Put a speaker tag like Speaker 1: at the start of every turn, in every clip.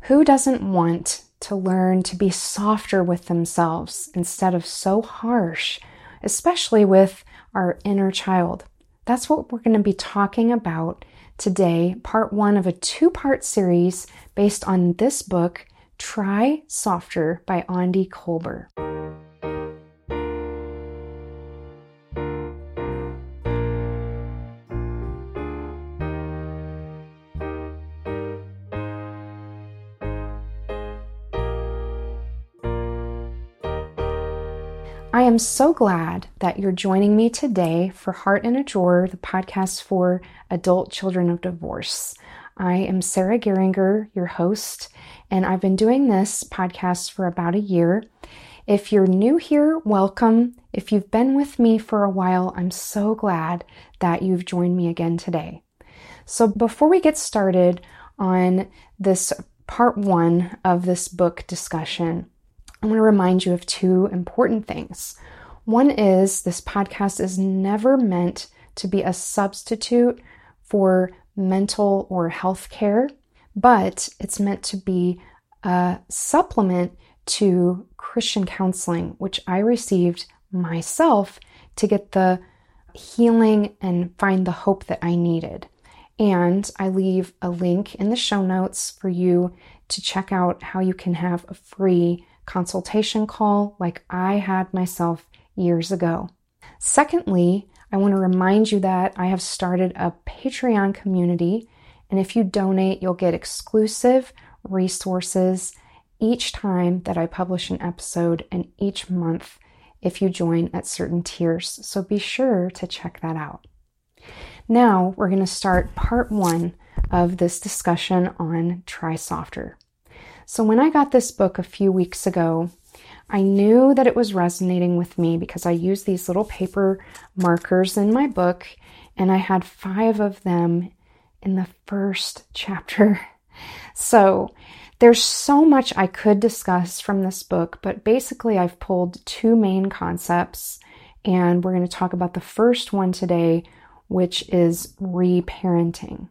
Speaker 1: Who doesn't want to learn to be softer with themselves instead of so harsh, especially with our inner child? That's what we're going to be talking about today, part one of a two-part series based on this book, Try Softer by Aundi Kolber. I am so glad that you're joining me today for Heart in a Drawer, the podcast for adult children of divorce. I am Sarah Geringer, your host, and I've been doing this podcast for about a year. If you're new here, welcome. If you've been with me for a while, I'm so glad that you've joined me again today. So before we get started on this part one of this book discussion, I want to remind you of two important things. One is this podcast is never meant to be a substitute for mental or health care, but it's meant to be a supplement to Christian counseling, which I received myself to get the healing and find the hope that I needed. And I leave a link in the show notes for you to check out how you can have a free consultation call like I had myself years ago. Secondly, I want to remind you that I have started a Patreon community, and if you donate, you'll get exclusive resources each time that I publish an episode and each month if you join at certain tiers. So be sure to check that out. Now we're going to start part one of this discussion on Try Softer. So when I got this book a few weeks ago, I knew that it was resonating with me because I used these little paper markers in my book, and I had 5 of them in the first chapter. So there's so much I could discuss from this book, but basically I've pulled 2 main concepts, and we're going to talk about the first one today, which is reparenting.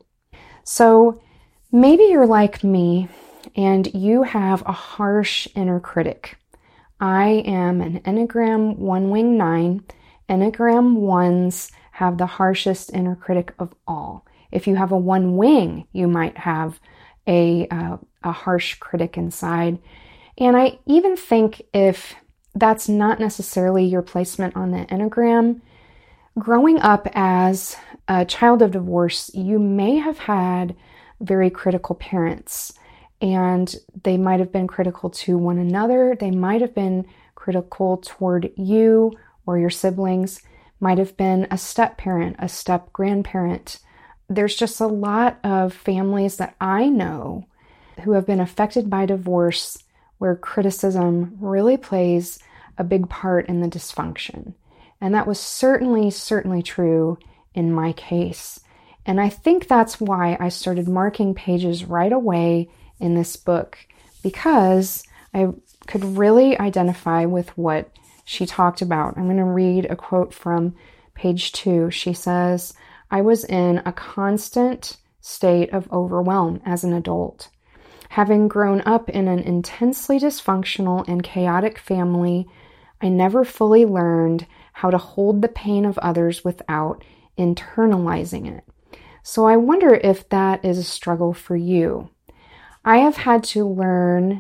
Speaker 1: So maybe you're like me, and you have a harsh inner critic. I am an Enneagram 1 Wing 9. Enneagram 1s have the harshest inner critic of all. If you have a 1 wing, you might have a harsh critic inside. And I even think if that's not necessarily your placement on the Enneagram, growing up as a child of divorce, you may have had very critical parents. And they might have been critical to one another. They might have been critical toward you or your siblings. Might have been a step-parent, a step-grandparent. There's just a lot of families that I know who have been affected by divorce where criticism really plays a big part in the dysfunction. And that was certainly true in my case. And I think that's why I started marking pages right away in this book, because I could really identify with what she talked about. I'm going to read a quote from page 2. She says, "I was in a constant state of overwhelm as an adult. Having grown up in an intensely dysfunctional and chaotic family, I never fully learned how to hold the pain of others without internalizing it." So I wonder if that is a struggle for you. I have had to learn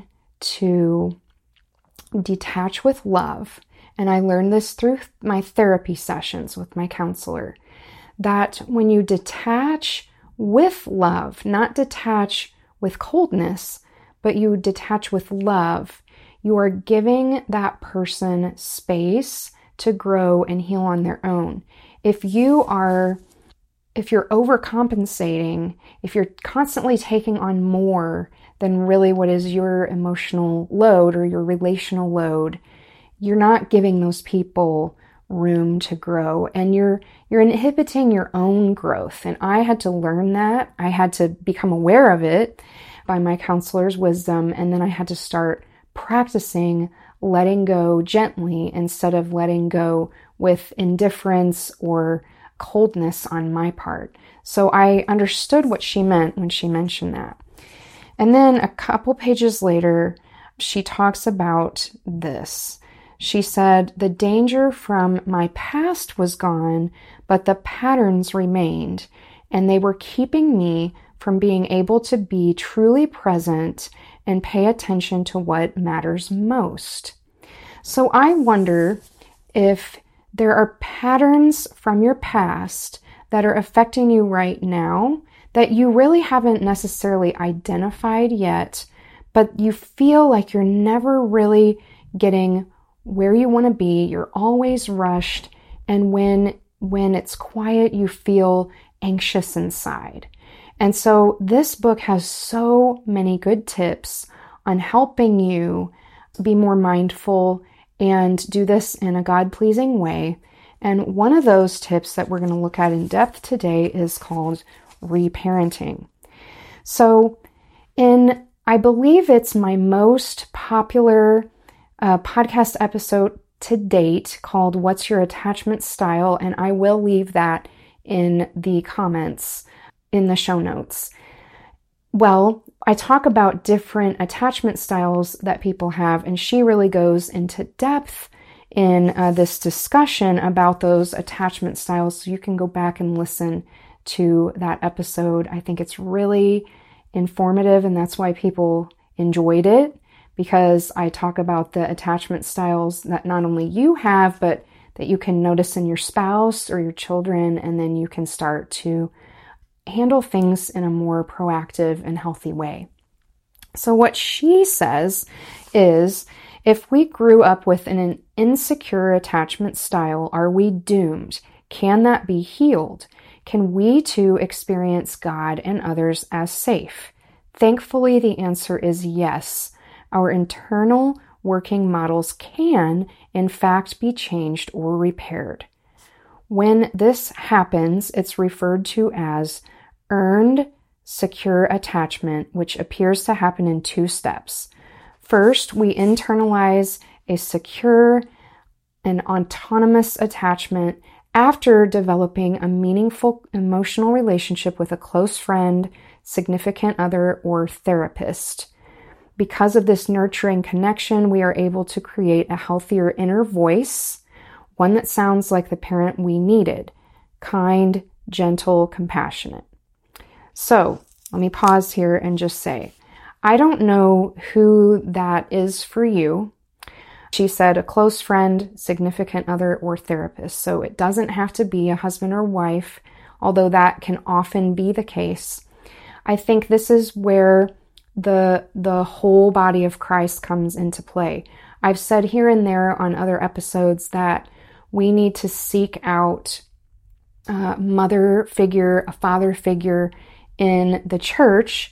Speaker 1: to detach with love, and I learned this through my therapy sessions with my counselor, that when you detach with love, not detach with coldness, but you detach with love, you are giving that person space to grow and heal on their own. If you're overcompensating, if you're constantly taking on more than really what is your emotional load or your relational load, you're not giving those people room to grow, and you're inhibiting your own growth. And I had to learn that. I had to become aware of it by my counselor's wisdom, and then I had to start practicing letting go gently instead of letting go with indifference or coldness on my part. So I understood what she meant when she mentioned that. And then a couple pages later, she talks about this. She said, "The danger from my past was gone, but the patterns remained, and they were keeping me from being able to be truly present and pay attention to what matters most." So I wonder if there are patterns from your past that are affecting you right now that you really haven't necessarily identified yet, but you feel like you're never really getting where you want to be. You're always rushed, and when it's quiet, you feel anxious inside. And so this book has so many good tips on helping you be more mindful and do this in a God-pleasing way. And one of those tips that we're going to look at in depth today is called reparenting. So I believe it's my most popular podcast episode to date called "What's Your Attachment Style?" And I will leave that in the comments in the show notes. Well, I talk about different attachment styles that people have, and she really goes into depth in this discussion about those attachment styles. So you can go back and listen to that episode. I think it's really informative, and that's why people enjoyed it, because I talk about the attachment styles that not only you have, but that you can notice in your spouse or your children, and then you can start to handle things in a more proactive and healthy way. So what she says is, if we grew up with an insecure attachment style, are we doomed? Can that be healed? Can we too experience God and others as safe? Thankfully, the answer is yes. Our internal working models can, in fact, be changed or repaired. When this happens, it's referred to as earned secure attachment, which appears to happen in two steps. First, we internalize a secure and autonomous attachment after developing a meaningful emotional relationship with a close friend, significant other, or therapist. Because of this nurturing connection, we are able to create a healthier inner voice, one that sounds like the parent we needed: kind, gentle, compassionate. So let me pause here and just say, I don't know who that is for you. She said a close friend, significant other, or therapist. So it doesn't have to be a husband or wife, although that can often be the case. I think this is where the whole body of Christ comes into play. I've said here and there on other episodes that we need to seek out a mother figure, a father figure in the church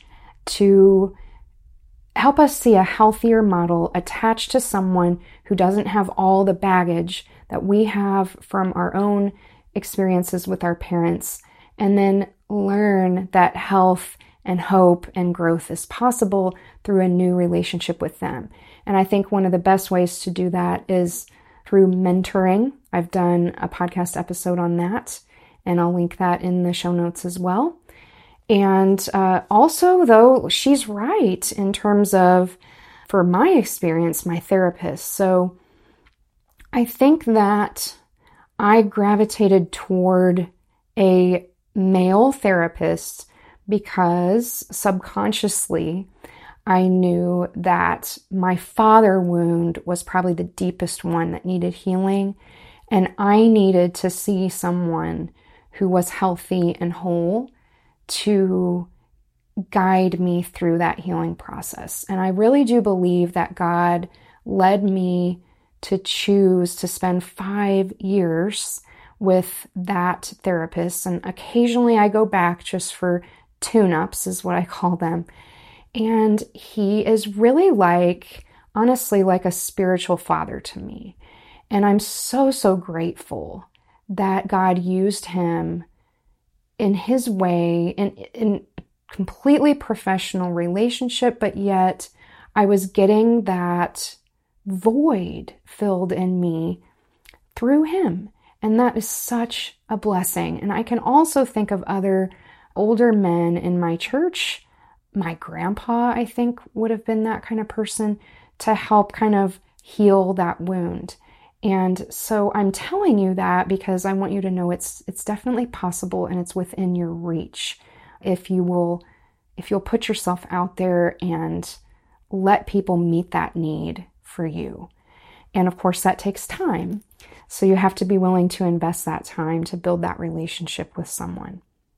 Speaker 1: to help us see a healthier model attached to someone who doesn't have all the baggage that we have from our own experiences with our parents, and then learn that health and hope and growth is possible through a new relationship with them. And I think one of the best ways to do that is through mentoring. I've done a podcast episode on that, and I'll link that in the show notes as well. And also, though, she's right in terms of, for my experience, my therapist. So I think that I gravitated toward a male therapist because subconsciously I knew that my father wound was probably the deepest one that needed healing. And I needed to see someone who was healthy and whole to guide me through that healing process. And I really do believe that God led me to choose to spend 5 years with that therapist. And occasionally I go back just for tune-ups, is what I call them. And he is really honestly, like a spiritual father to me. And I'm so, so grateful that God used him in his way, in completely professional relationship, but yet I was getting that void filled in me through him. And that is such a blessing. And I can also think of other older men in my church my grandpa, I think, would have been that kind of person to help kind of heal that wound. And so I'm telling you that because I want you to know it's definitely possible and it's within your reach if you'll put yourself out there and let people meet that need for you. And of course, that takes time. So you have to be willing to invest that time to build that relationship with someone.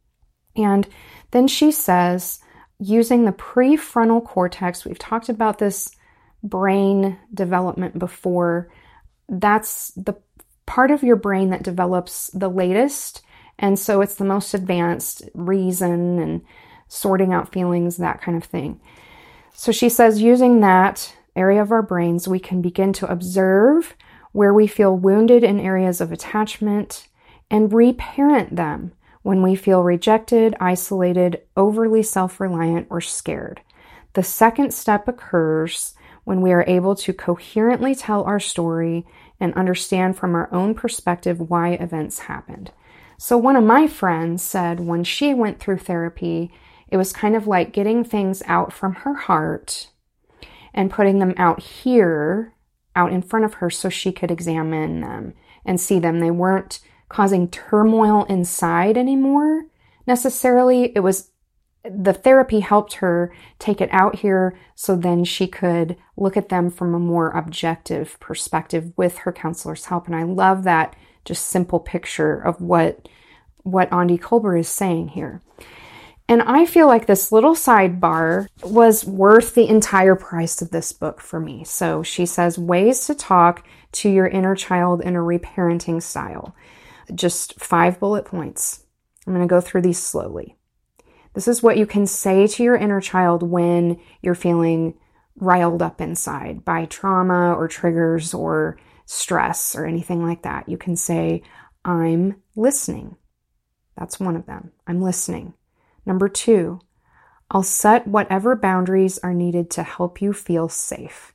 Speaker 1: And then she says, using the prefrontal cortex, we've talked about this brain development before. That's the part of your brain that develops the latest. And so it's the most advanced, reason and sorting out feelings, that kind of thing. So she says, using that area of our brains, we can begin to observe where we feel wounded in areas of attachment and reparent them when we feel rejected, isolated, overly self-reliant, or scared. The second step occurs when we are able to coherently tell our story and understand from our own perspective why events happened. So one of my friends said when she went through therapy, it was kind of like getting things out from her heart and putting them out here, out in front of her so she could examine them and see them. They weren't causing turmoil inside anymore necessarily. It was the therapy helped her take it out here so then she could look at them from a more objective perspective with her counselor's help. And I love that just simple picture of what Aundi Kolber is saying here. And I feel like this little sidebar was worth the entire price of this book for me. So she says, ways to talk to your inner child in a reparenting style. Just 5 bullet points. I'm going to go through these slowly. This is what you can say to your inner child when you're feeling riled up inside by trauma or triggers or stress or anything like that. You can say, I'm listening. That's one of them. I'm listening. Number 2, I'll set whatever boundaries are needed to help you feel safe.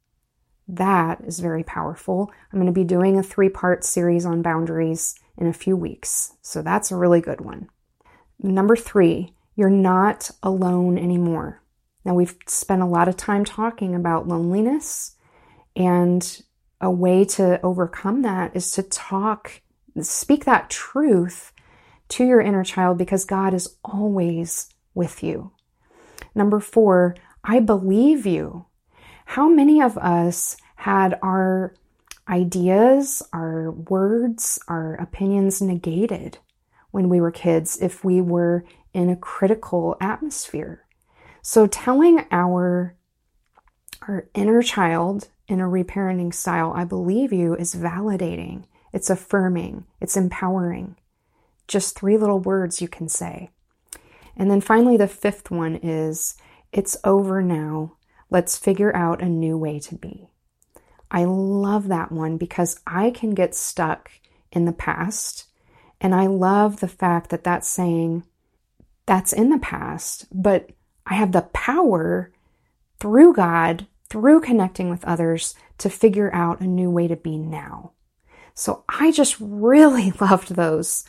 Speaker 1: That is very powerful. I'm going to be doing a 3-part series on boundaries in a few weeks. So that's a really good one. Number 3, you're not alone anymore. Now we've spent a lot of time talking about loneliness, and a way to overcome that is to speak that truth to your inner child because God is always with you. Number 4, I believe you. How many of us had our ideas, our words, our opinions negated when we were kids if we were in a critical atmosphere? So telling our inner child in a reparenting style, I believe you, is validating. It's affirming. It's empowering. Just 3 little words you can say. And then finally, the 5th one is, it's over now. Let's figure out a new way to be. I love that one because I can get stuck in the past. And I love the fact that that's saying that's in the past, but I have the power through God, through connecting with others, to figure out a new way to be now. So I just really loved those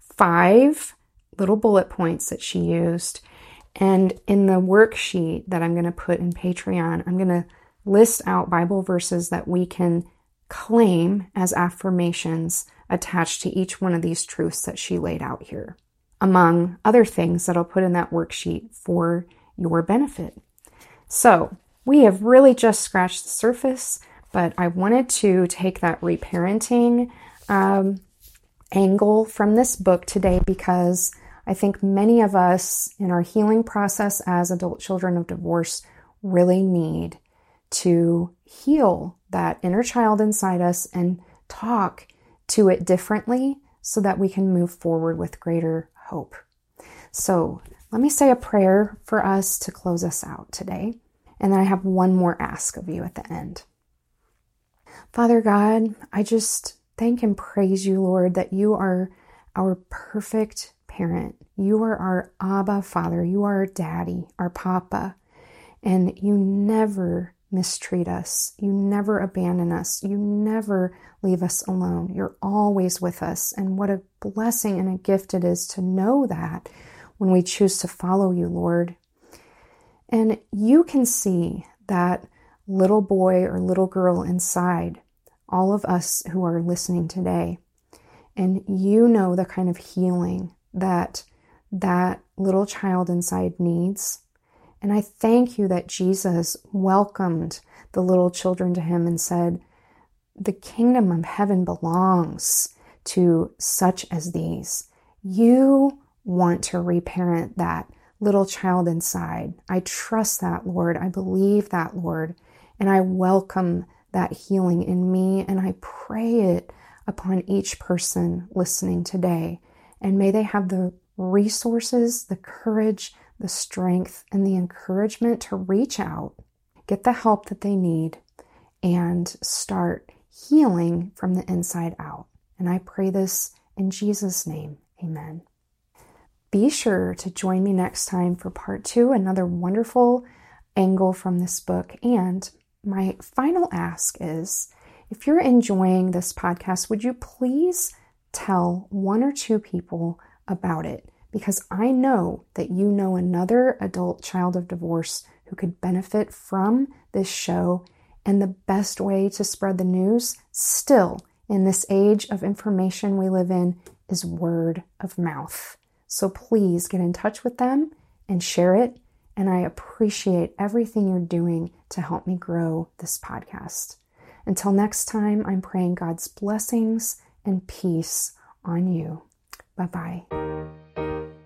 Speaker 1: 5 little bullet points that she used. And in the worksheet that I'm going to put in Patreon, I'm going to list out Bible verses that we can claim as affirmations attached to each one of these truths that she laid out here, among other things that I'll put in that worksheet for your benefit. So we have really just scratched the surface, but I wanted to take that reparenting angle from this book today because I think many of us in our healing process as adult children of divorce really need to heal that inner child inside us and talk to it differently so that we can move forward with greater hope. So let me say a prayer for us to close us out today. And then I have one more ask of you at the end. Father God, I just thank and praise you, Lord, that you are our perfect parent. You are our Abba Father. You are our daddy, our papa. And you never mistreat us. You never abandon us. You never leave us alone. You're always with us. And what a blessing and a gift it is to know that when we choose to follow you, Lord. And you can see that little boy or little girl inside all of us who are listening today. And you know the kind of healing that that little child inside needs. And I thank you that Jesus welcomed the little children to him and said, the kingdom of heaven belongs to such as these. You want to reparent that little child inside. I trust that, Lord. I believe that, Lord. And I welcome that healing in me, and I pray it upon each person listening today. And may they have the resources, the courage, the strength, and the encouragement to reach out, get the help that they need, and start healing from the inside out. And I pray this in Jesus' name. Amen. Be sure to join me next time for part 2, another wonderful angle from this book. And my final ask is, if you're enjoying this podcast, would you please tell 1 or 2 people about it? Because I know that you know another adult child of divorce who could benefit from this show. And the best way to spread the news, still in this age of information we live in, is word of mouth. So please get in touch with them and share it. And I appreciate everything you're doing to help me grow this podcast. Until next time, I'm praying God's blessings and peace on you. Bye-bye.